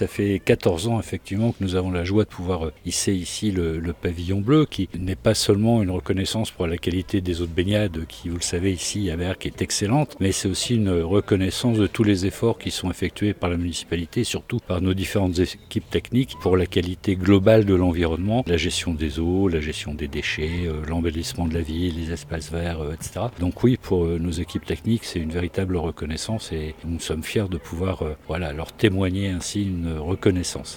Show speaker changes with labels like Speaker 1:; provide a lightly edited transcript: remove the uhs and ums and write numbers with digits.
Speaker 1: ça fait 14 ans effectivement que nous avons la joie de pouvoir hisser ici le pavillon bleu, qui n'est pas seulement une reconnaissance pour la qualité des eaux de baignade qui, vous le savez, ici à Berck est excellente, mais c'est aussi une reconnaissance de tous les efforts qui sont effectués par la municipalité, surtout par nos différentes équipes techniques pour la qualité globale de l'environnement, la gestion des eaux, la gestion des déchets, l'embellissement de la ville, les espaces verts, etc. Donc oui, pour nos équipes techniques, c'est une véritable reconnaissance et nous sommes fiers de pouvoir leur témoigner ainsi une reconnaissance.